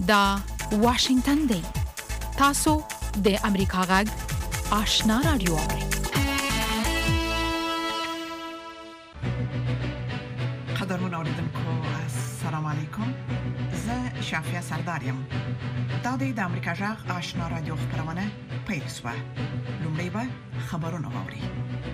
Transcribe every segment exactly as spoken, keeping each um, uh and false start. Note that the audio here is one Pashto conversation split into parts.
دا واشنگتن دی. تاسو د امریکا غږ آشنا رادیو اورئ. قدرمن اوریدونکو السلام علیکم. زه شافیا سردارم. دا د امریکا غږ آشنا رادیو خبرونه پیل شوه. لومړی به خبرونه واورئ.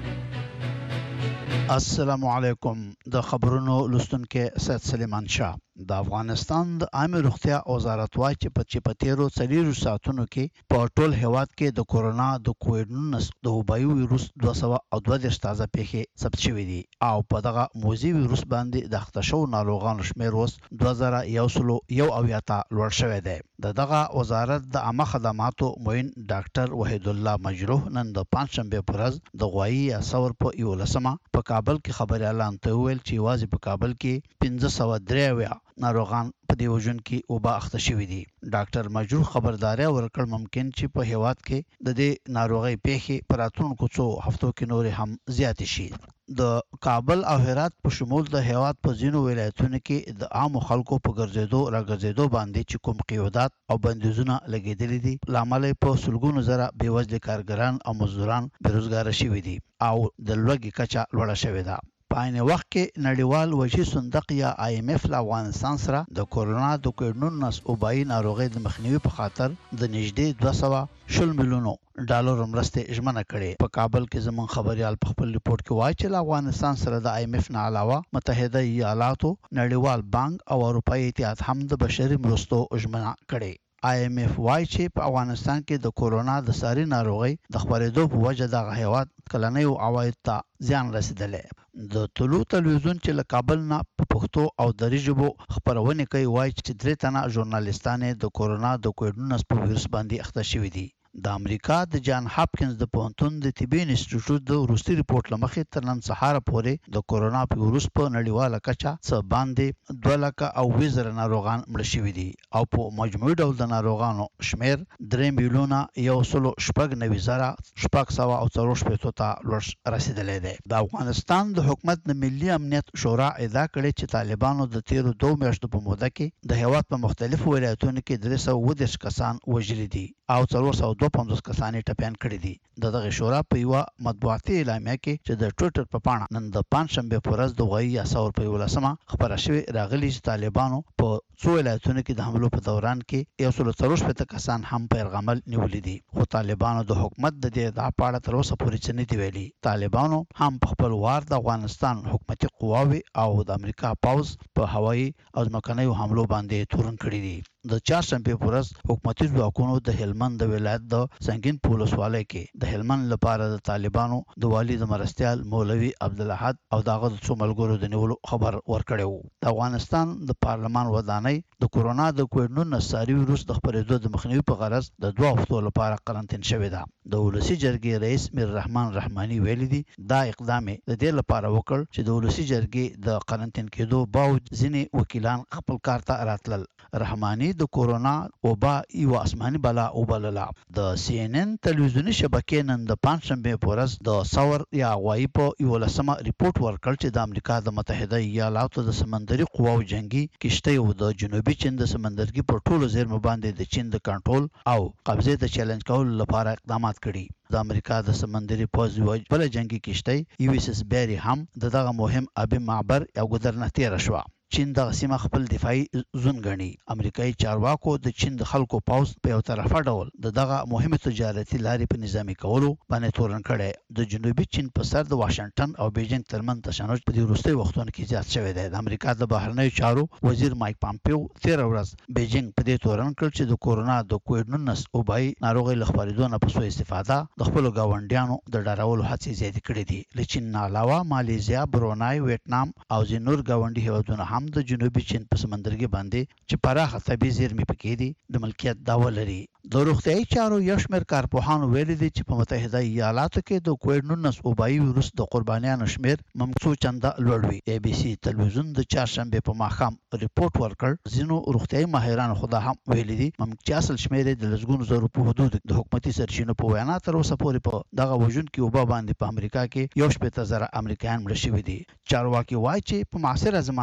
السلام علیکم. د خبرونو لوستونکو سید سلیمان شاه. د افغانستان د عامه روغتیا وزارت وايي چې په چپتیرو څلورو ساعتونو کې په ټول هیواد کې د کورونا د کووډ نولس د وبایي وایروس دوه سوه او دوه دېرش تازه پیښې ثبت شوې دي او په دغه موذي وایروس باندې د اخته شو ناروغانو شمېر اوس دوه زره یو سل یو اویا ته لوړ شوی دی. د دغه وزارت د عامه خدماتو معین ډاکټر وحید الله مجروح نن د پنځشنبه په ورځ د غوایي اسور په یولسمه په کابل کې خبري اعلان ته ویل چې واځي په کابل کې پنځه سوه درې اویا ناروغان په دې وژن کې وبا اخته شوي دي. ډاکټر مجروح خبرداري ورکړ ممکن چې په هیواد کې د دې ناروغي پیښې پر راتلونکو څو هفتو کې نور هم زیات شي. د کابل او هرات په شمول د هیواد په ځینو ولایتونو کې د عام خلکو په ګرځېدو راګرځېدو باندې چې کوم قیودات او بندیزونه لګېدلې دي لامل په سلګونو زره بېوزله کارګران او مزدوران بیروزګار شوي دي او د لوږې کچه لوړه شوې ده. په عین وخت کې نړیوال وحشي صندوق یا آی ایم اف له افغانستان سره د کورونا د کووډ نولس وبایي ناروغۍ د مخنیوي په خاطر د نږدې دوه سوه شل میلیونو ډالر مرستې ژمنه کړې. په کابل کې زمون خبريال په خپل ریپورت کې وایي چې افغانستان سره د آی ایم اف نه علاوه متحده ایالاتو، نړیوال بانک او اروپایي اتحاد هم د بشري مرستو ژمنه کړې. آی ایم اف وايي چې په افغانستان کې د کورونا د ساري ناروغۍ د خپرېدو په وجه د هیواد کلنیو عواید ته زیان رسیدلی. د طلوع تلویزیون چې له کابل نه په پښتو او دري ژبو خبرونه کوي وایي چې درې تنه ژورنالیستان د کورونا د کووډ نولس په وایروس باندې اخته شوي دي. د امریکا د جان هاپکینز د پوهنتون د طبي انسټیټیوټ د وروستي ریپورت لمخې تر نن سهار پورې د کورونا وایروس په نړیواله کچه څه باندې دوه لکه او اووه زره ناروغان مړه شوي دي او په مجموعي ډول د ناروغانو شمیر درې میلیونه یو سل شپږ نوي زره شپږ سوه او څلور شپېتو ته لوړ رسیدلی دی. د افغانستان د حکومت د ملي امنیت شورا ادعا کړې چې طالبانو د تیرو دوه میاشتو په موده کې د هیواد په مختلفو ولایتونو کې درې سوه اووه دېرش کسان وژلي دي او څلور سوه دوه پنځوس کسان ټپیان کړي دي. د دغه شورا په یوه مطبوعاتي اعلامیه کې چې د ټویټر په پاڼه نن د پنځشنبه په ورځ د غوایي اسور په یولسمه خبره شوې راغلي چې طالبانو په څو ولایتونو کې د حملو په دوران کې یو سل څلور شپېته کسان هم په یرغمل نیولي دي. خو طالبانو د حکومت د دې ادعا په اړه تر اوسه پورې څه نه دي ویلي. طالبانو هم په خپل وار د افغانستان حکومتي قواوې او د امریکا پوځ په هوایي او ځمکنیو حملو باندې تورن کړي دي. د چهارشنبه په ورځ حکومتي ځواکونو د هلمند د ولایت د سنگین پولسوالۍ کې د هلمند لپاره د طالبانو د والي د مرستيال مولوي عبدالاحد او دغه د څو ملګرو د نیولو خبر ورکړی و. د افغانستان د پارلمان ودانۍ د کورونا د کووډ نولس ساري وایروس د خپرېدو د مخنیوي په غرض د دوه هفتو لپاره قرنطین شوې ده. د ولسی جرګې رئیس میر رحمان رحماني ویلي دي دا اقدام د دې لپاره وکړ چې د ولسی جرګې د قرنطین کېدو باوجود ځینې وکیلان خپل کار ته راتلل. رحماني د کورونا وبا یو آسماني بلا وبلله. د سی ان ان تلویزیونی شبکې نن د پنځشنبه په ورځ د سور یا غوایي په یولسمه ریپورت ورکړ چې د امریکا د متحده ایالاتو د سمندري قواو جنگي کشتۍ د جنوبي چین د سمندرګي پر ټولو زیرمو باندې د چین د کنټرول او قبضې د چیلنج کولو لپاره اقدامات کړي. د امریکا د سمندري پوځ بل جنگي کشتۍ یو اس اس بیری هم دغه مهم ابي معبر یا ګذر نه تیر شو. چین د سیمه خپل دفاعي زون غني. امریکایي چارواکو د چین د خلکو پوز په یو طرفه ډول دغه مهمه تجارتي لارې په نظامی کولو باندې تورن کړي. د جنوبي چین په سر د واشنگټن او بیجینګ ترمن تشنج په دې وروستي وختونو کې زیات شوی دی. د امریکا د بهرنیو چارو وزیر مایک پامپیو تیر ورځ بیجینګ په دې تورن کړ چې د کورونا د کووډ نولس وبایي ناروغي لخبرېدو نه په سو استفاده د خپل گاونډیانو د ډارولو هڅې زیاتې کړې دي. له چین نه علاوه مالیزیا، برونای، ویتنام او ځینور گاونډي هیوادونه هم د جنوبي چین په سمندرګي باندې چې پراخه طبي زیرمې پکې دي د ملکیت دعوه لري. د روغتیايي چارو یو شمېر کارپوهانو ویلي دي چې په متحده ایالاتو کې د کووډ نولس وبایي وایروس د قربانیانو شمېر ممکن چنده لوړ وي. ای بي سي تلویزیون د چهارشنبه په ماښام ریپورت ورکړ. ځینو روغتیايي ماهرانو خدا هم ویلي دي ممکن اصل شمېر د لږګونو زرو په حدود د حکومتي سرچینو په وینا تر اوسه پورې په دغه وژونکي وبا باندې په امریکا کې یو شپېته زره امریکایان مړه شوي دي. چارواکي وایي چې په معاصره زمانه کې په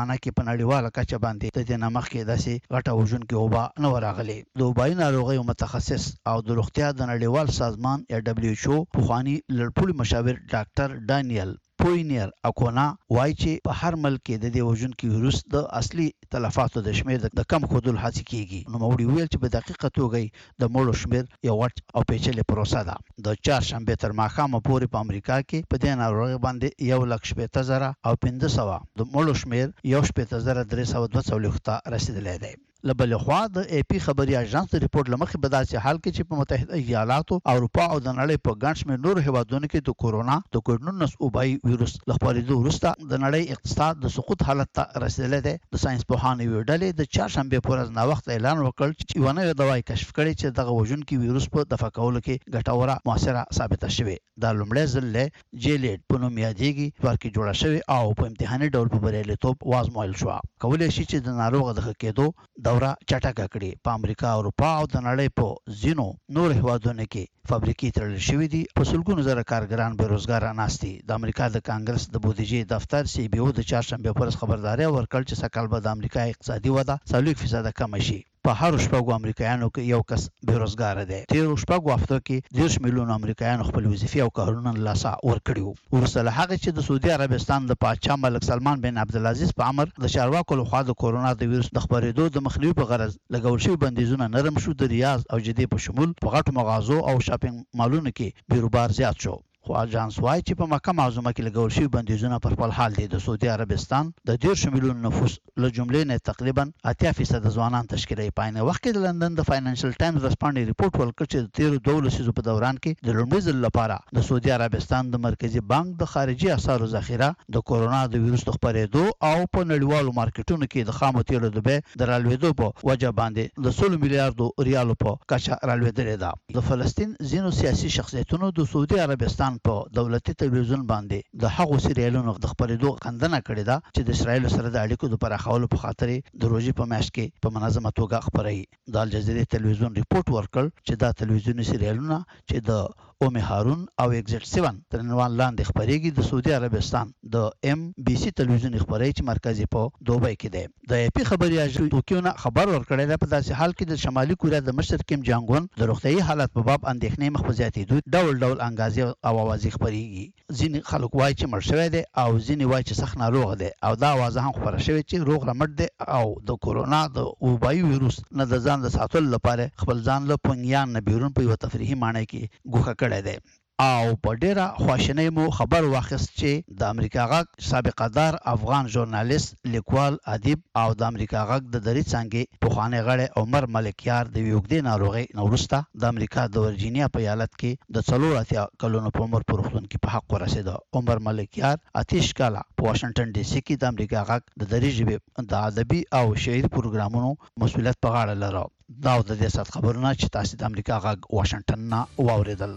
په نړیواله کچه باندې د دې نه مخکې داسې غټه وژونکې وبا نه وه راغلې. د وبایي ناروغیو متخصص او د روغتیا د نړیوال سازمان یا دبلیو ایچ او پخواني لړپوړي مشاور ډاکټر ډانیل پوینیر اکونا وایي چې په هر ملک کې د دې وژونکي ویروس د اصلي تلفاتو د شمېر د کم ښودلو هڅې کیږي. نوموړي وویل چې په دقیقه توګه د مړو شمېر یو غټ او پیچلې پروسه ده. د چهارشنبې تر ماښامه پورې په امریکا کې په دې ناروغۍ باندې یو لک شپېته زره او پنځه سوه د مړو شمېر یو شپېته زره درې سوه دوه څلوېښت ته رسېدلی دی. له بلې خوا د ای پی خبري اژانس د ریپورت له مخې په داسې حال کې چې په متحده ایالاتو، اروپا او د نړۍ په ګڼ شمېر نورو هېوادونو کې د کورونا د کووډ نولس وبایي ویروس له خپرېدو وروسته د نړۍ اقتصاد د سقوط حالت ته رسېدلی دی. د ساینس پوهانو یوې ډلې د چهارشنبې په ورځ ناوخته اعلان وکړ چې یوه نوې دوا یې کشف کړې چې دغه وژونکي ویروس په دفع کولو کې ګټوره مؤثره ثابته شوې. دا لومړی ځل دی جیلیډ په نوم یادېږي ورکې جوړه شوې او په امتحاني ډول په بریالیتوب وازمویل شوه. کولی شي چې د ناروغه د ښه کېدو دوره چټکه کړي. په امریکا، اروپا او د نړۍ په ځینو نور هېوادونو کې فابریکې تړل شوې دي. په سلګونو زره کارګران بېروزګاره ناست دي. د امریکا د کانګرس د بودیجې دفتر سی بي او د چهارشنبې په ورځ خبرداری ورکړ چې سږ کال به د امریکا اقتصادي وده څلوېښت فیصده کمه شي. په هر شپږو امریکایانو کې یو کس بېروزګاره دی. تېرو شپږو هفتو کې دېرش میلیونه امریکایانو خپل وظیفې او کارونه له لاسه ورکړي وو. وروسته له هغې چې د سعودي عربستان د پاچا ملک سلمان بن عبدالعزیز په امر د چارواکو لخوا د کورونا د ویروس د خپرېدو د مخنیوي په غرض لګول شوي بندیزونه نرم شو، د ریاض او جدې په شمول په غټو مغازو او شاپینګ مالونو کې بیروبار زیات شو. خو اجانس وایي چې په مکه معظمه کې لګول شوي بندیزونه پر خپل حال دي. د سعودي عربستان د دېرشو میلیونو نفوس له جملې نه تقریبا اتیا فیصده ځوانان تشکیلوي. په عین وخت کې د لندن د فاینانشل ټایمز ورځپاڼې ریپورټ ورکړ چې د تېرو دوو لسیزو په دوران کې د لومړي ځل لپاره د سعودي عربستان د مرکزي بانک د خارجي اسعارو ذخیره د کورونا د ویروس د خپرېدو او په نړیوالو مارکیټونو کې د خامو تیلو د بیې د رالوېدو په وجه باندې د سلو میلیارډو ریالو په کچه رالوېدلې ده. د فلسطین ځینو سیاسي شخصیتونو د سعودي عربستان په دولتي تلویزیون باندې د هغو سریالونو د خپرېدو غندنه کړې ده چې د اسرایلو سره د اړیکو د پراخولو په خاطر د روژې په میاشت کې په منظمه توګه خپروي. د الجزیرې تلویزیون ریپورټ ورکړ چې دا تلویزیوني سریالونه چې د اومي هارون او ایگزیټ سیون تر عنوان لاندې خپرېږي د سعودي عربستان د ام بي سي تلویزیون خپري چې مرکزي په دوبۍ کې دی. د ای پی خبري اژانس توکیونه خبر ورکړی دی په داسې حال کې د شمالي کوریا د مشر کیم جانګ اون د روغتیايي حالت په باب اندېښنې مخ په زیاتېدو ډول ډول انګازې او اوازې خپرېږي. ځینې خلک وایي چې مړ شوی دی او ځینې وایي چې سخت ناروغ دی او دا اوازه هم خپره شوې چې روغ رمټ دی او د کورونا د وبایي ویروس نه د ځان د ساتلو لپاره خپل ځان له پونګیان نه بیرون په یوه تفریحي ماڼۍ کې ګوښه کړی دی. او په ډیره خواشینۍ مو خبر واخیست چې د امریکا غږ سابقه دار افغان ژورنالیست، لیکوال، ادیب او د امریکا غږ د دري څانګې پخوانی غړی عمر ملکیار د یوې اوږدې ناروغۍ نه وروسته د امریکا د ورجینیا په ایالت کې د څلور اتیا کلونو په عمر په روغتون کې په حق ورسېده. عمر ملکیار اتیش کاله په واشنګټن ډي سي کې د امریکا غږ د دري ژبې د ادبي او شعري پروګرامونو مسؤلیت په غاړه لره. دا د دې سات خبرونه چې تاسو د امریکا غږ واشنګټن نه واوریدل.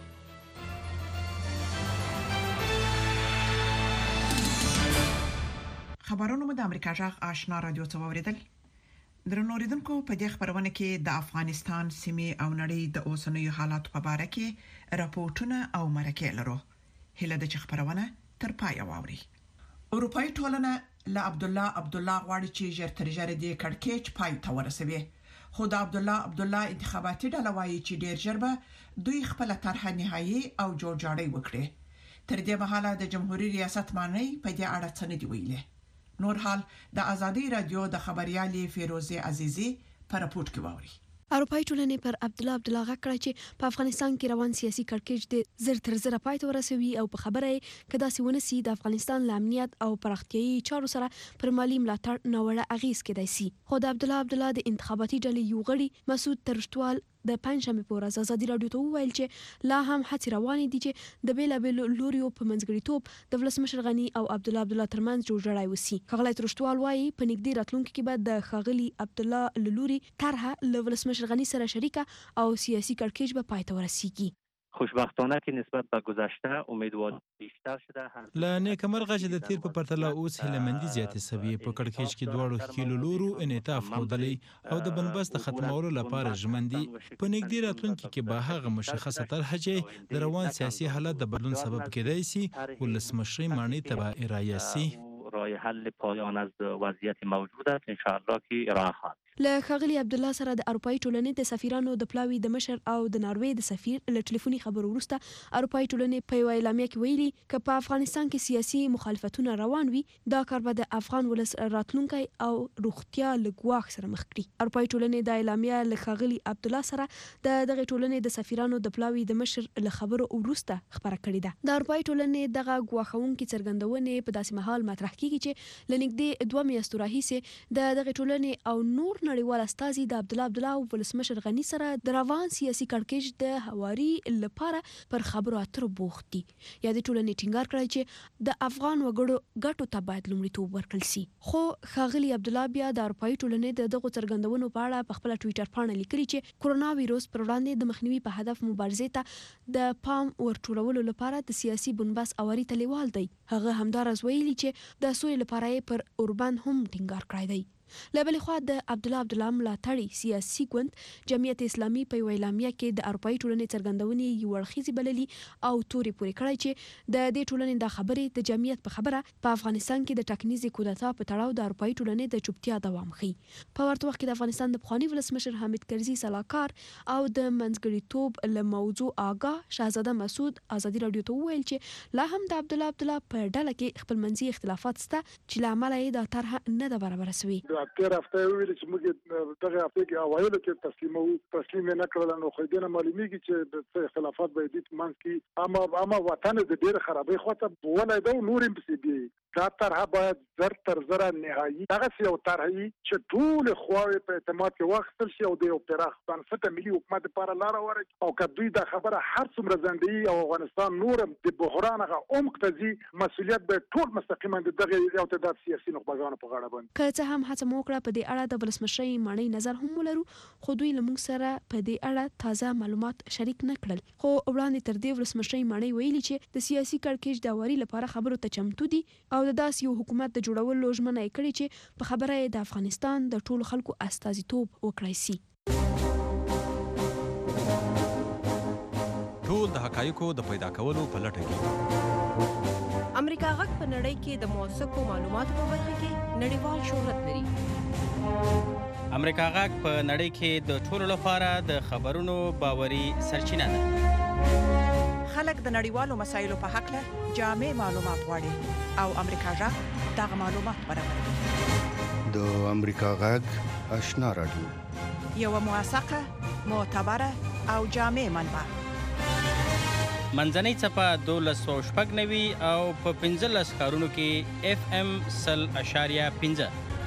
خبرونه مو د امریکا جغ آشنا رادیو ته واوریدل. درنو اوریدونکو، په دې خبرونه کې د افغانستان سیمې او نړۍ د اوسنیو حالاتو په اړه کې راپورټونه او مرکې لرو. هله د خبرونه تر پای واوري. اروپאי ټولنه له عبد الله عبد الله غواړي چې ژر تر ژره د کړکېچ پای ته ورسوي. خو د عبد الله عبد الله انتخاباتي ډله وايي چې ډیر ژر به دوی خپل طرحه نهایی او جوړجاړی وکړي. تر دې مهاله د جمهوریت ریاست معنی په دې اړه څه نه دی ویلي. نور حال د ازادي رادیو د خبريالي فیروزه عزیزی په راپورټ کې واوري. اروپאי ټولنې پر عبد الله عبد الله غږ کړی چې په افغانستان کې روان سیاسي کړکېچ د زر تر زر پای ته ورسوي او په خبره کې کدا سی ونسي د افغانستان له امنیت او پراختیايي چارو سره پر مالی ملاتړ نوړه اغیز کېدای شي. خو د عبد الله عبد الله د انتخاباتي ډلې یو غړي مسعود ترشتوال د پنځمې په ورځ ازادي رادیو ته وویل چې لا هم هڅې روانې دي چې د بیلابېل لوریو په منځګړیتوب د ولسمشر غني او عبد الله عبد الله ترمنځ جوړجاړی وسی. ښاغلی ترشتوال وایي په نږدې راتلونکي کې به د ښاغلي عبد الله له لوري طرحه له ولسمشر غني سره شریکه او سیاسي کړکېچ به پای ته ورسیږي. خوشبختانه که نسبت به گذشته امیدواری بیشتر شده. لا نیکمرغه چې د تیر په پرتله اوس هیلهمندي زیاتې سوي. په کړکېچ کې دواړو ښکیلو لورو انعطاف ښودلی او د بندبست ختمولو لپاره ژمن دي. په نږدې راتلونکي کې به هغه مشخصه طرحه چې د روان سیاسي حالت د بدلون سبب کېدای شي ولسمشرۍ ماڼۍ ته به ارایه شي. راه حل پایان از وضعیت موجود است ان شاء الله که ارائه خواهد. له ښاغلي عبدالله سره د اروپאי ټولنې د سفیرانو د پلاوي د مشر او د ناروې د سفیر له ټلیفوني خبرو وروسته اروپאי ټولنې په یو اعلامیه کې ویلي چې په افغانستان کې سیاسي مخالفتونه روان وي دا کار به د افغان ولس راتلونکي او روغتیا له ګواښ سره مخ کړي. اروپאי ټولنې د اعلامیه له ښاغلي عبدالله سره د دغه ټولنې د سفیرانو د پلاوي د مشر له خبرو وروسته خبره کړې ده. د اروپאי ټولنې دغه ګواښونکي څرګندونې په داسې مهال مطرح کیږي چې لنګدې دوه میاشتو راهیسې د دغه ټولنې او نور نړیوال استازي د عبدالله عبدالله او ولسمشر غنی سره د روان سیاسي کړکېچ د هواري لپاره پر خبرو اترو بوخت دي. یا د ټولنې ټینګار کړی چې د افغان وګړو ګټو ته باید لومړیتوب ورکړل شي. خو ښاغلي عبدالله بیا د اروپאי ټولنې د دغو څرګندونو په اړه په خپل ټویټر باندې لیکلي چې کورونا وایروس پر وړاندې د مخنیوي په هدف مبارزې ته د پام ورټولولو لپاره د سیاسي بنبست اواري تلیوال دی. هغه همدارس ویلي چې د سوی لپاره پر اوربان هم ټینګار کړی دی. لبل خو د عبدالله عبدالله ملاتړي سیاسي ګوند جمعیت اسلامي په اعلامیه کې د اروپאי ټولنې څرګندونې یو اړخیزي بللي او توري پوري کړی چې د دې ټولنې د خبرې د جمعیت په خبره په افغانستان کې د ټاکنیزي کودتا په تړاو د اروپאי ټولنې د چوپتیا دوام خي. په ورته وخت کې د افغانستان د پخوانی ولسمشر حامد کرزي سلاکار او د منځګړیتوب له موضوع آګاه شاهزاده مسعود ازادي رادیو ته ویل چې لا هم د عبدالله عبدالله په ډله کې خپل منځي اختلافات شته چې لامل یې د طرح نه د برابر شوی. تیر هفته ویل چې موږ دغه هفته کې اوایلو کې تسلیمو تسلیم نه کړل نو خو دې نه معلومیږي چې د اختلافات به دې منځ کې اما اما وطن د ډېر خرابې خواته ولای دا نور هم پسې دی دا طرح باید زر تر زر نهایی هغه یو طرح چې ټول خواوې په اعتماد کې واخیستل شي او د یو پراخ بنسټه ملي حکومت لپاره لار ورکړي او که دوی دا خبره هر څومره زندګي او افغانستان نور د بحران هغه عمق ته ځي مسؤلیت به ټول مستقیما دغه یو تعداد سیاسي نخبګانو په غاړه باندې. که څه هم هڅه مو وکړه په دې اړه د ولسمشر مانی نظر هم ولرو خو دوی له موږ سره په دې اړه تازه معلومات شریک نه کړل. خو وړاندې تر دې ولسمشر مانی ویلي چې د سیاسي کړکېچ د واري لپاره خبرو ته چمتو دي او د داس یو حکومت د جوړولو ژمنه یې کړې چې په خبره د افغانستان د ټولو خلکو استازیتوب وکړای شي. ټول د حقایقو د پیدا کولو په لټه کې امریکا غږ په نړۍ کې د موثقو معلوماتو په برخه کې نړیوال شهرت لري. امریکا غږ په نړۍ کې د ټولو لپاره د خبرونو باوري سرچینه ده. خلک د نړیوالو مسایلو په حق له جامع معلومات غواړي او امریکا غږ دغه معلومات برابروي. د امریکا غږ آشنا رادیو یو موثقه معتبره او جامع منبع منځنۍ څپه دولس سوه شپږ نوي او په پنځلس ښارونو کې اف ام سل اشاریه پنځه.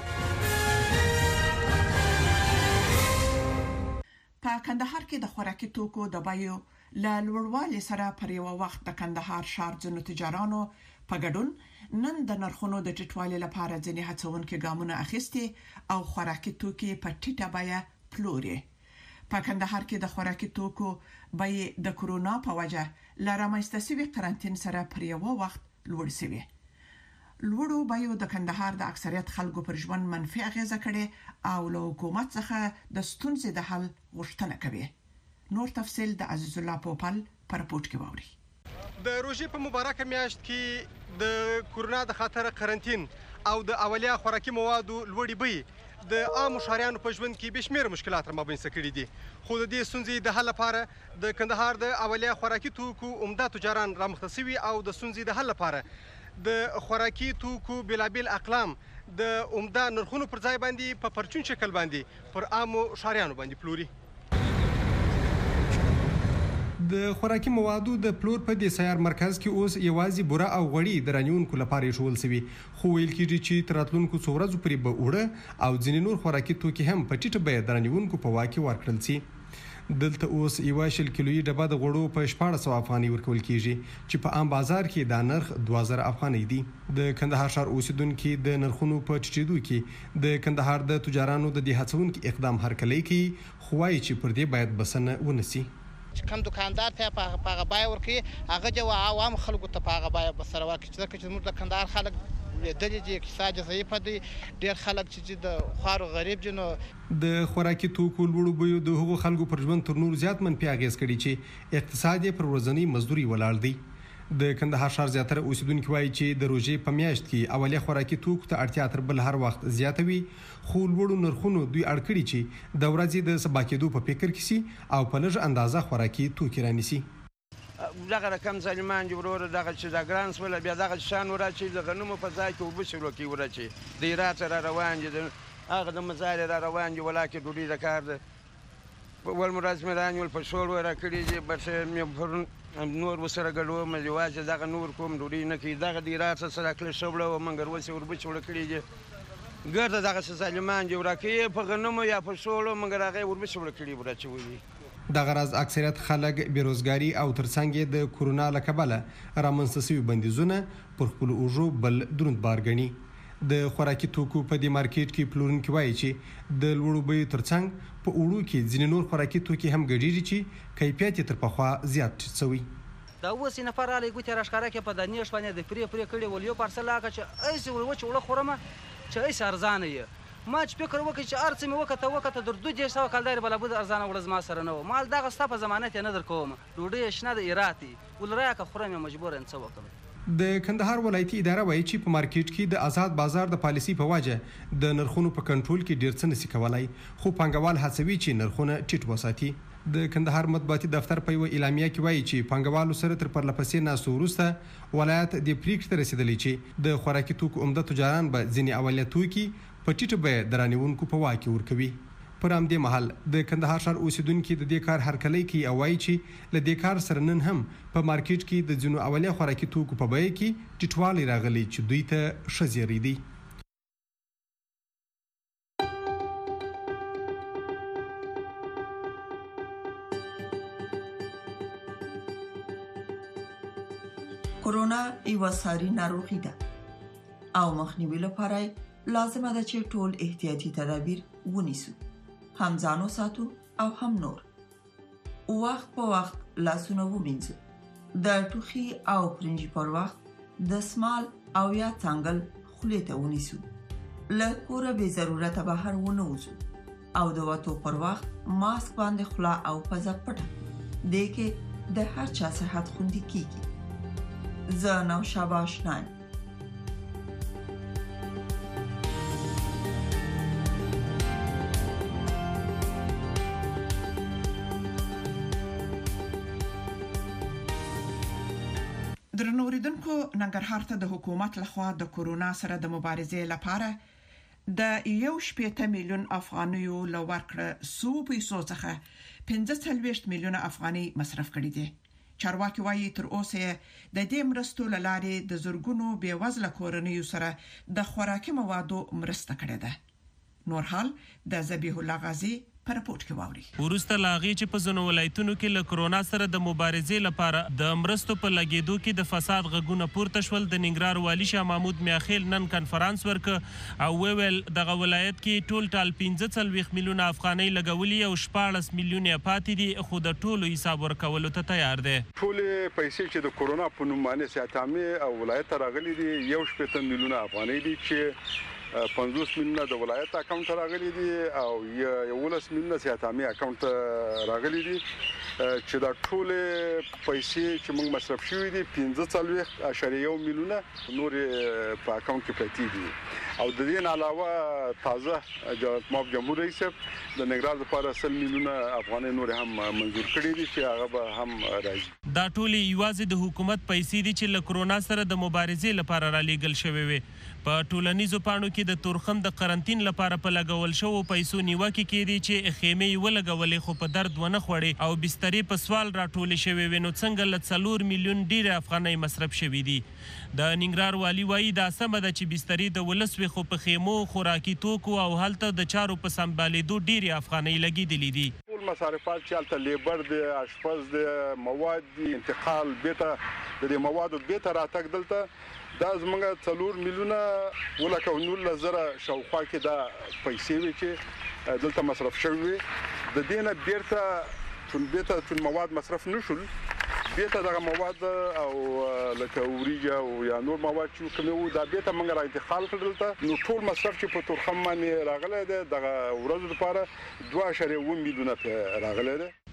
په کندهار کې د خوراکي توکو د بیو له لوړوالي سره پر یو وخت د کندهار ښار ځینو تجارانو په ګډون نن د نرخونو د ټیټوالي لپاره ځینې هڅونکي ګامونه اخیستي او خوراکي توکي په ټیټه بیه پلوري. په کندهار کې د خوراکي توکو بیې د کورونا په وجه له رامنځته شوي قرنټین سره پر یو وخت لوړ شوي. لوړو بیو د کندهار د اکثریت خلکو پر ژوند منفي اغیزه کړې او له حکومت څخه د ستونزې د حل غوښتنه کوي. نور تفصیل د عزیز الله پوپل پر پورت کې ووري. د روژې په مبارکه میاشت کې د کورونا د خاطر قرنټین او د اولیا خوراکي موادو لوړې بیې د عامو ښاریانو په ژوند کې بشمیر مشکلات رامنځته کړي دي. خو د دې ستونزې د حل لپاره د کندهار د اولیا خوراکي توکو عمده تجاران رامخته شوي او د ستونزې د حل لپاره د خوراکي توکو بلابل اقلام د عمده نرخونو پر ځای باندې په پرچون شکل باندې پر عامو ښاریانو باندې پلوري. د خوراکي موادو د پلور په دې سیار مرکز کې اوس یوازې بوره او غوړي د رانیونکو لپاره ایښودل شوي خو ویل کېږي چې تر راتلونکو څو ورځو پورې به اوړه او ځینې نور خوراکي توکي هم په ټیټه بیه د رانیونکو په واک کې ورکړل شي. دلته اوس یوه شل کیلویي ډبه د غوړو په شپاړس سوه افغانۍ ورکول کېږي چې په عام بازار کې دا نرخ دوه زره افغانۍ دي. د کندهار ښار اوسیدونکي د نرخونو په ټیټېدو کې د کندهار د تجارانو د دې هڅونکي اقدام هرکلی کوي خو وایي چې پر دې باید بسنه ونسي. کم دکاندار ته په هغه بای ورکوي هغه جو عوام خلکو ته په هغه بای بسره ورکوي چې موږ د کندهار خلک لیدلې دي اقتصاد ضعیف دی ډېر خلک چې د خوارو غریب دي. نو د خوراکي توکو لوړو بیو د هغو خلکو پر ژوند تر نورو زیات منفي اغېز کړي چې اقتصاد یې پر ورځنۍ مزدوري ولاړ دی. د کندهار ښار زیاتره اوسیدونکو وایي چې د روژې په میاشت کې اولیه خوراکي توکو ته اړتیا تر بل هر وخت زیاته وي، خو لوړو نرخونو دوی اړ کړي چې د ورځې د سبا کېدو په فکر کې سي او په لږ اندازه خوراکي توکي رانیسي. دغه رقم ظالمان دي وروره، دغه چې د ګران سوله بیا دغه شان وراچي د غنمو په ځای کې اوبه شروکي وراچي د هرات را روان دي، هغه د مزارې را روان دي، ولاکې ډوډۍ د کار ده والمراز مې رانیول په شور ورا کړي دي، بس مې پر نور ورسره ګډوم یوازې دغه نور کوم ډوډۍ نه کوي، دغه د هرات سره کله شوړه و منګر وسې وربه چوړه کړي دي ګرده دغه ظالمان دي وراکې په غنمو یا په شوړو منګر هغه وربه چوړه کړي وراچوي. دغه راز اکثریت خلک بیروزګاری او ترڅنګ د کورونا له کبله رامنځته شوي بندیزونه پر خپلو اوږو بل دروند بار ګڼي. د خوراکي توکو په دې مارکیټ کې پلورونکي وایي چې د لوړو بیو ترڅنګ په اوړو کې ځینې نور خوراکي توکي هم ګډېږي چې کیفیت یې تر پخوا زیات ټیټ شوی. دا اوس یې نفر رالی ګوتې راښکاره کړې په دا نیش باندې د پرې پرې کړي ول یو پارسل هغه چې ایسې وچ اوړه خورم چې ایسې ارزانه یې ما چې فکر وکړ چې هر څه مې وکته وکته در دوه دېرش سوه کال دارې بله بود ارزانه وړه زما سره نه وه، مال دغه ستا په ضمانت یې نه در کوم، ډوډۍ یې شنه د هرات یي ول راکه خورم یې مجبور یم څه وکړم. د کندهار ولایتي اداره وایي چې په مارکیټ کې د آزاد بازار د پالیسي په وجه د نرخونو په کنټرول کې ډیر څه نشي کولای، خو پانګوال هڅوي چې نرخونه ټیټ وساتي. د کندهار مطبوعاتي دفتر په یوه اعلامیه کې وایي چې پانګوالو سره تر پرلپسې ناستو وروسته ولایت د پریکړې ته رسېدلی چې د خوراکي توکو عمده تجاران به ځینې اولیه توکي په ټیټه بیه د رانیونکو په واک کې ورکوي. پر همدې مهال د کندهار ښار اوسیدونکي د دې کار هرکلی کوي او وایي چې له دې کار سره نن هم په مارکیټ کې د ځینو اولیه خوراکي توکو په بیه کې ټیټوالی راغلی چې دوی ته ښه زیری دی. کورونا یوه ساري ناروغي ده او مخنیوي لپاره لازمه ده چې ټول احتیاطي تدابیر ونیسو، هم ځان وساتو او هم نور. وخت په وخت لاسونه ومینځو، د ټوخي او پرنجي پر وخت دستمال او یا څنګل خولې ته ونیسو، له کوره بې ضرورته بهر ونه وځو او د وتو پر وخت ماسک باندې خوله او پزه پټه کړو، دې کې د هر چا صحت خوندي کیږي. زه نوشابه اشنایم. درنو اوریدونکو، ننګرهار ته د حکومت لخوا د کورونا سره د مبارزې لپاره د یو شپېته میلیون افغانیو له ورکړه سو پیسو څخه پنځه څلوېښت میلیونه افغاني مصرف کړي دي. چارواکي وایي تر اوسه د دې مرستو له لارې د زرګونو بېوزله کورنیو سره د خوراکي موادو مرسته کړې ده. نور حال د ذبیح الله غازی پر رپورت کې واوري. ورسته لاغي چې په ځینو ولایتونو کې له کرونا سره د مبارزې لپاره د مرستو په لګیدو کې د فساد غږونه پورته شول، د ننګرهار والي شاه محمود میاخیل نن کنفرانس ورکړ او ویل دغه ولایت کې ټول ټال پنځه څلوېښت میلیونه افغانۍ لګولي او شپاړس میلیونه پاتې دي، خو د ټولو حساب ورکولو ته تیار دی. ټول پیسې چې د کورونا په نوم باندې سیاتامي او ولایت راغلي دي یو شپېته میلیونه افغانۍ دي چې پنځوس میلیونه د ولایت اکاونټ راغلي دي او یولس میلیونه سیاتامي اکاونټ راغلي دي، چې دا ټول پیسې چې موږ مصرف شوي دي پنځه څلوېښت اعشاریه یو میلیونه نور په اکاونټ کې پاتې دي. او د دې علاوه تازه جناب ماب جمهور رئیس د ننګرهار لپاره سل میلیونه افغانۍ نور هم منظور کړي دي چې هغه به هم راځي. دا ټول یوازې د حکومت پیسې دي چې له کرونا سره د مبارزې لپاره را لېږل شوې وي. په ټولنیزو پاڼو کې د تورخم د قرنطین لپاره په لګول شوو پیسو نیوکې کېدي چې خیمې یې ولګولې خو په درد ونه خوړې او بسترې په سوال راټولې شوې وې، نو څنګه له څلور میلیون ډېرې افغانۍ مصرف شوي دي. د ننګرهار والي وایي دا سمه ده چې بسترې د ولس وي، خو په خیمو خوراکي توکو او هلته د چارو په سمبالېدو ډېرې افغانۍ لګېدلې دي. ټول مصارفات چې هلته لیبر دی، اشپز دی، مواد دي، انتقال بیرته د دې موادو بیرته راتګ دلته دا زموږ څلور میلیونه ولکه نولس زره شاوخوا کې دا پیسې وي چې دلته مصرف شوي وي. د دې نه بیرته چون بیرته چون مواد مصرف نه شول، بیرته دغه مواد او لکه وریجه او یا نور مواد چې کوم وو دا بیرته موږ را انتقال کړل ته، نو ټول مصرف چې په تورخم باندې راغلی دی دغه ورځو لپاره دوه اعشاریه اووه میلیونه راغلی دی.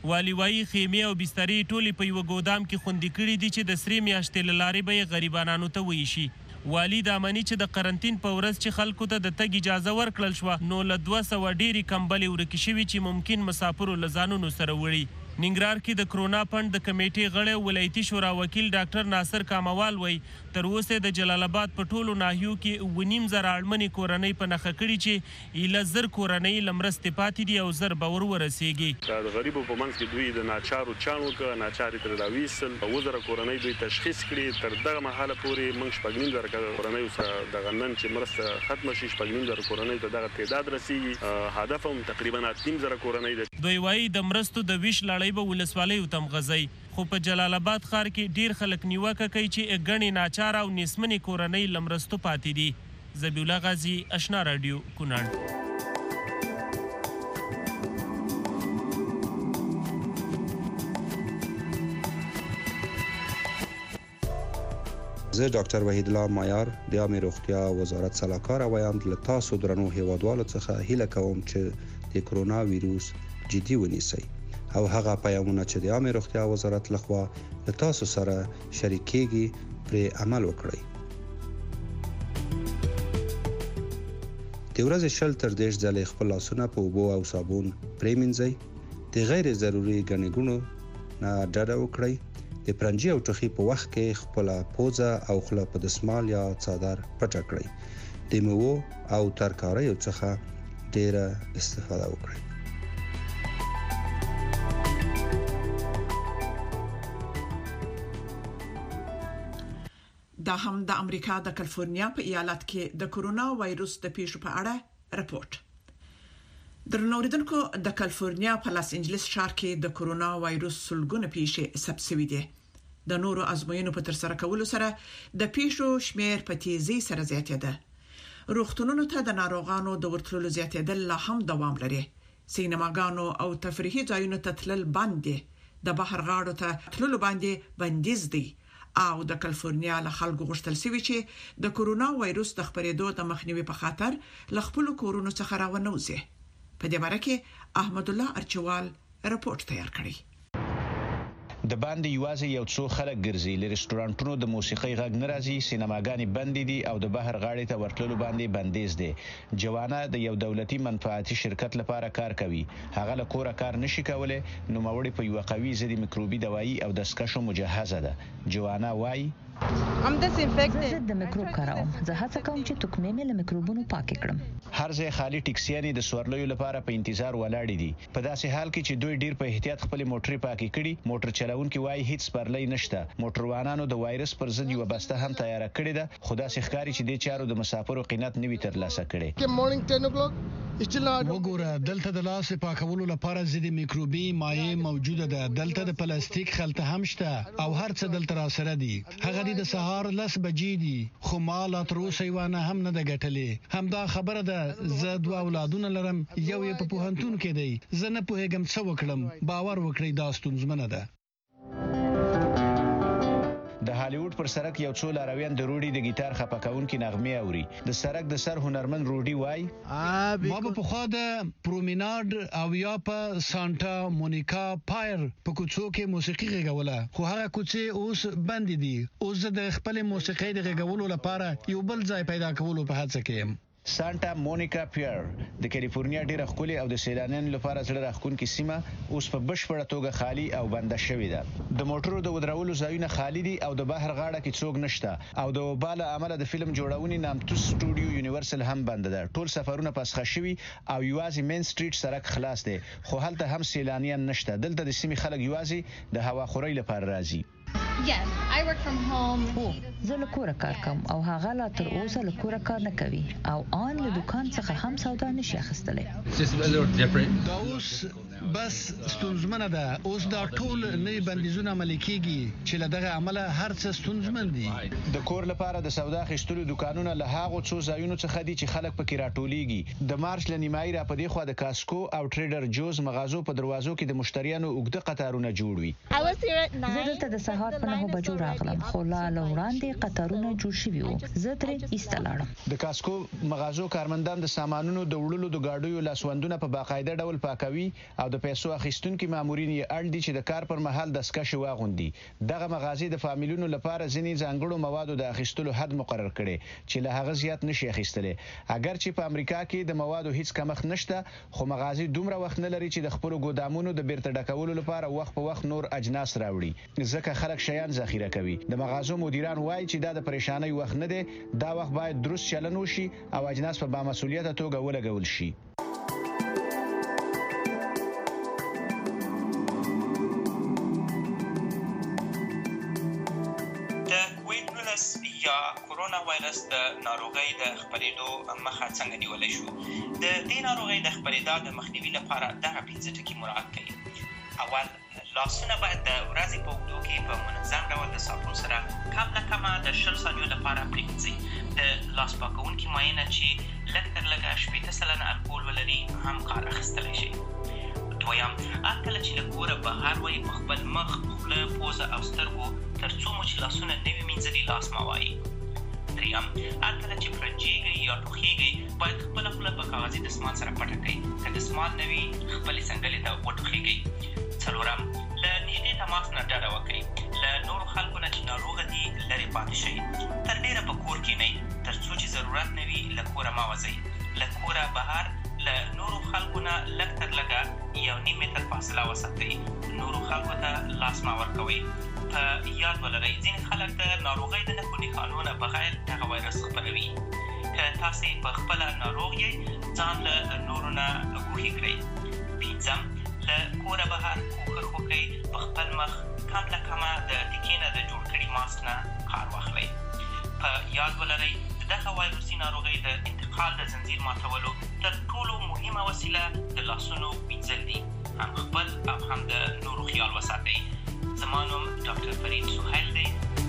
والي وایي خیمې او بسترې ټولې په یوه ګودام کې خوندي کړي دي چې د سرې میاشتې له لارې به یې غریبانانو ته ویشي. والي دا مني چې د قرنطین په ورځ چې خلکو ته د تګ اجازه ورکړل شوه نو له دوه سوه ډېرې کمبلې ورکې شوي چې ممکن مسافرو له ځانونو سره وړي. ننګرهار کې د کرونا فنډ د کمیټې غړی ولایتي شورا وکیل ډاکټر ناصر کاموال وایي تر اوسه د جلال آباد په ټولو ناحیو کې اووه نیم زره اړمنې کورنۍ په نښه کړي چې ایله زر کورنۍ له مرستې پاتې دي او زر به ور ورسیږي. د غریبو په منځ کې دوی د ناچارو چان وکړه، ناچارې ترې راویستل، اووه زره کورنۍ دوی تشخیص کړي. تر دغه مهاله پورې موږ شپږ نیم زره کورنیو سره دغه نن چې مرسته ختمه شي شپږ نیم زره کورنیو ته دغه تعداد رسیږي. هدف هم تقریبا اته نیم زره کورنۍ ده. دوی وایي د مرستو د ویش لړۍ به ولسوالیو تم غځي، خو په جلال آباد ښار کې ډیر خلک نیوکه کوي چې ګڼې ناچاره او نسمنې کورنۍ له مرستو پاتې دي. ذبیح الله غازي، اشنا راډیو، کونړ. زه ډاکټر وحید الله مایار د عامه روغتیا وزارت سلاکار وایم له تاسو درنو هیوادوالو څخه هیله کوم چې د کرونا ویروس جدي ونیسئ او هغه پیغامونه چې د عامه روغتیا وزارت لخوا له تاسو سره شریکېږي پرې عمل وکړئ. د ورځې شل تر دېرش ځلې خپل لاسونه په اوبو او صابون پرېمینځئ. د غیر ضروري ګڼې ګوڼو نه ډډه وکړئ. د پرنجي او ټوخي په وخت کې خپله پوزه او خوله په دسمال یا څادر پټه کړئ. د میوو او ترکاریو څخه ډېره استفاده وکړئ. دا هم د امریکا د کالیفورنیا په ایالت کې د کرونا وایروس د پیښو په اړه راپورټ. درنو اوریدونکو، د کالیفورنیا په لاس انجلس ښار کې د کرونا وایروس سلګونه پیښې ثبت شوې دي. د نورو ازموینو په تر سره کولو سره د پیښو شمیر په تیزی سره زیاتېده. روغتونونو ته د ناروغانو د ورتلو زیاتېدل لا هم دوام لري. سینماګانو او تفریحي ځایونو ته تلل باندې، د بهر غاړو ته تللو باندې بندیز دي او د کالیفورنیا له خلکو غوښتل شوی چې د کرونا وایروس د خپرېدو د مخنیوي په خاطر له خپل کورونو څخه راونوځي. په دې باره کې احمد الله ارچوال راپورټ تیار کړی. د باندې یوازې یو څو خلک ګرځي، له رستورانټونو د موسیقۍ غږ نه راځي، سینماګانې بندې دي او د بهر غاړې ته ورتللو باندې بندیز دی. جوانه د یو دولتي منفعتي شرکت لپاره کار کوي. هغه له کوره کار نشي کولی، نوموړې په یوه قوي ضد میکروبي دوایي او دستکشو مجهزه ده. جوانه وایي ام ډیسینفیکټنټ د میکروب کاروم. زه هڅه کوم چې توکمې مې له میکروبونو پاک کړم. هر ځای خالی ټکسیانې د سورلیو لپاره په انتظار ولاړې دي. په داسې حال کې چې دوی ډیر په احتیاط خپل موټرې پاکې کړي. موټر چلونکي وایي هیڅ سپرلی نشته. موټروانانو د وایرس پر ضد یو بسته هم تیار کړې ده، خو داسې ښکاري چې د چارو د مسافرو قینت نوي ترلاسه کړي. وګوره، دلته د لاس پاکولو لپاره ضد میکروبي مایع موجوده ده. دلته د پلاستیک خلطه هم شته او هر څه دلته را سره دي. هغه د سهار لس بجې دي، خو ما لا تر اوسه یوانه هم نه ده ګټلې. همدا خبره ده، زه دوه اولادونه لرم، یو یې په پوهنتون کې دی. زه نه پوهېږم څه وکړم. باور وکړئ دا ستونزمنه ده. د هالیوډ پر سړک یو څو لارویان د روډي د ګیټار خپکونکي نغمې اوري. د سړک د سر هنرمند روډي وای ما به په خوا د پرومیناډ او یا په سانتا مونیکا پایر په کوڅو کې موسیقي غږوله، خو هغه کوڅې اوس بند دي. اوس د خپل موسیقي د غږولو لپاره یو بل ځای پیدا کولو په هڅه کې یم. سانتا مونیکا پایر د کالیفورنیا ډیره ښکلې او د سیلانیانو لپاره زړه راښکونکې سیمه اوس په بشپړه توګه خالي او بنده شوې ده. د موټرو د ودرولو ځایونه خالي دي او د بهر غاړه کې څوک نشته او د وبا له امله د فلم جوړونې نامتو سټوډیو یونیورسل هم بنده ده. ټول سفرونه پسخه شوي او یوازې مین سټریټ سړک خلاص دی، خو هلته هم سیلانیان نشته. دلته د سیمې خلک یوازې د هواخورۍ لپاره راځي. Yes, I work from home. زه له کوره کار کوم او هغه لا تر اوسه له کوره کار نه کوي او آن له دکان څخه هم سودا نشي اخیستلی. دا اوس بس ستونزمنه ده. اوس دا ټول نوي بندیزونه عملي کیږي چې له دغه عمله هر څه ستونزمن دي. د کور لپاره د سودا اخیستلو دکانونه له هغو څو ځایونو څخه دي چې خلک پکې راټولیږي. د مارچ له نیمایي را په دې خوا د کاسکو او ټریډر جوز مغازو په دروازو کې د مشتریانو اوږده قطارونه جوړ وي. زه دلته د سهار په نهو بجو راغلم، خو لا له وړاندې قطارونه جوړ شوي وو. زه ترې ایسته لاړم. د کاسکو مغازو کارمندان د سامانونو د وړلو د ګاډیو لاسوندونه په باقاعده ډول پاکوي او د پیسو اخیستونکو مامورین یې اړ دي چې د کار پر مهال دستکشې واغوندي. دغه مغازې د فامیلونو لپاره ځینې ځانګړو موادو د اخیستلو حد مقرر کړي چې له هغه زیات نشي اخیستلی. اگر چې په امریکا کې د موادو هیڅ کمښت نشته، خو مغازې دومره وخت نه لري چې د خپلو ګودامونو د بیرته ډکولو لپاره وخت په وخت نور اجناس راوړي، ځکه خلک شیان ذخیره کوي. د مغازو مدیران وایي چې دا د پریشانۍ وخت نه دی، دا وخت باید درست چلن وشي او اجناس په بامسؤلیته توګه ولګول شي. یا کورونا وایرس د ناروغۍ د خپرېدو مخه څنګه نیولی شو؟ د دې ناروغۍ د خپرېدا د مخنیوي لپاره دغه پنځه ټکي مراعات کړئ. اول، لاسونه باید د ورځې په اوږدو کې په منظم ډول د صابون سره کم نه کمه د شل ثانیو لپاره پرېمنځئ. د لاس پاکونکي مایع چې لږ تر لږه شپېته سلنه الکول ولري هم کار اخیستلی شي. دویم، هر کله چې له کوره بهر وئ په خپل مخ، خوله، پوزه او سترګو تر څو مو چې لاسونه نه وي مینځلي لاس مه وایئ. دریم، هر کله چې پرنجېږئ یا ټوخېږئ باید خپله خوله په کاغذي دستمال سره پټه کړئ. که دستمال نه وي خپلې څنګلې ته وټوخېږئ. څلورم، له نږدې تماس نه ډډه وکړئ. له نورو خلکو نه چې ناروغه دي لرې پاتې شئ. تر ډېره په کور کښېنئ تر څو چې ضرورت نه وي له کوره مه وځئ. له کوره بهر له نورو خلکو نه لږ تر لږه یو نیم متر فاصله وساتئ. نورو خلکو ته لاس مه ورکوئ. په یاد ولرئ ځینې خلک د ناروغۍ د نښو نښانو نه بغیر دغه وایرس خپروي. که تاسې په خپله ناروغ یې ځان له نورو نه ګوښې کړئ. پنځم، له کوره بهر کوښښ وکړئ په خپل مخ کم له کمه د تکې نه د جوړ کړي ماسک نه کار واخلئ. په یاد ولرئ د دغه وایروسي ناروغۍ د انتقال د زنځیر ماتولو تر ټولو مهمه وسیله د لاسونو مینځل دي. هم خپل او هم د نورو خیال وساتئ. زما نوم ډاکټر فرید سهیل دی.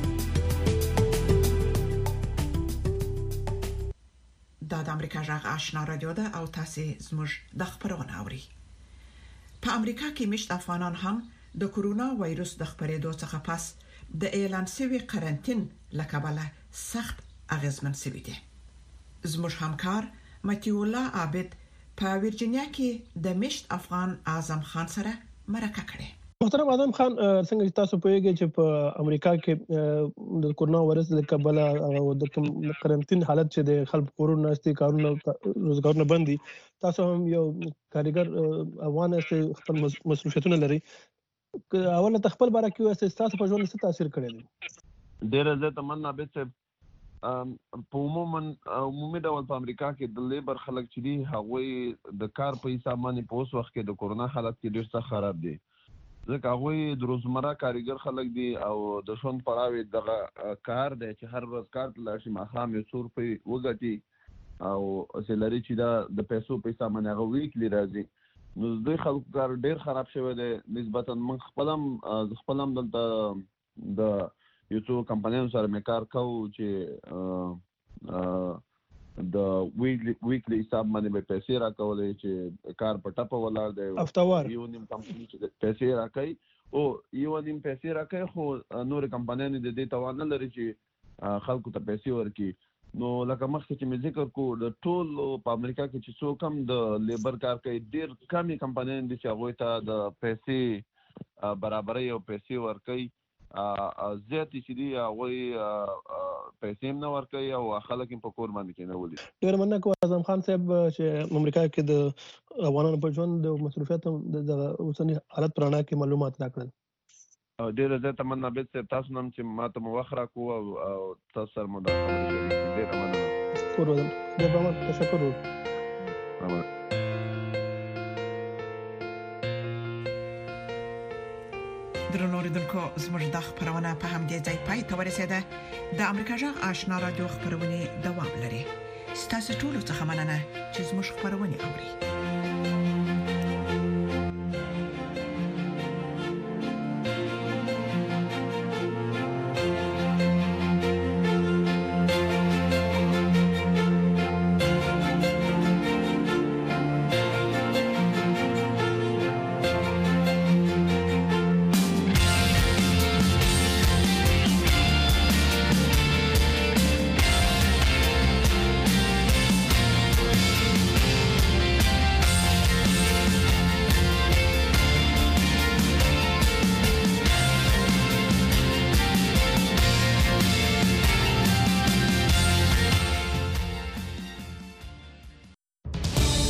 دا د امریکا غږ آشنا رادیو ده او تاسې زموږ د خبرونه اورئ. په امریکا کې مشت افغانان هم د کورونا وایرس د خپرېدو څخه پس د اعلان شوي قرنطین له کبله سخت اغېزمن شوي دي. زموږ همکار متیو الله عابد په ویرجینیا کې د مشت افغان اعظم خان سره مرکه کړې. محترم اعظم خان، څنګه چې تاسو پوهیږئ چې په امریکا کې د کورونا وایرس له کبله او د قرنطین حالت چې د خلکو کورونه ناستي کارونه روزګارونه بند دي، تاسو هم یو کارګر افغان یاست، خپل مصروفیتونه لري. اوله خپل باره کې وایاست تاسو په ژوند څه تاثیر کړی دی؟ ډېره زیاته مننه عابد صاحب. په عموما عمومي ډول په امریکا کې د لیبر خلک چې دي هغوی د کار په حساب باندې په اوس وخت کې د کورونا حالت کې ډېر سخت خراب دي، ځکه هغوی د روزمره کارګر خلک دي او د ژوند پړاو یې دغه کار دی چې هر ورځ کار ته لاړ شي، ماښام یو څو روپۍ وګټي او هسې لري چې دا د پیسو په حساب باندې هغه ویکلي راځي. نو د دوی خلکو کار ډېر خراب شوی دی نسبتا. موږ خپل هم زه خپل هم دلته د یو څو کمپنیانو سره مې کار کوو چې د ویکلی حساب باندې به پیسې راکولې چې کار په ټپه ولاړ دی. افتوار یو نیم کمپنی چې پیسې راکوي او یو نیم پیسې راکوي، خو نورې کمپنیانې د دې توان نه لري چې خلکو ته پیسې ورکړي. نو لکه مخکې چې مې ذکر کو د ټولو په امریکا کې چې څوک هم د لیبر کار کوي ډېر کمې کمپنیان دي چې هغوی ته د پیسې برابرۍ او پیسې ورکوي. زیاتې چې دي هغوی پیسې هم نه ورکوي او خلک هم په کور باندې کېنولي. ډېره مننه کوم اعظم خان صاحب چې امریکا کې د افغانانو په ژوند د مصروفیت د اوسني حالت په رڼا کې معلومات راکړل. ډېره زیاته مننه عابد صاحب، تاسو هم چې ما ته مو وخت راکړو او تاسو سره مو دا خبرې شریکې. ډېره مننه. شکر وکړم. ډېر مننه. تشکر وکړم. درنو اوریدونکو، زموږ د خبرونه په همدې ځای پای ته ورسېده. د امریکا غږ آشنا رادیو خبرونه دوام لري. ستاسو ټول څه مننه چې زموږ خبرونه اوري.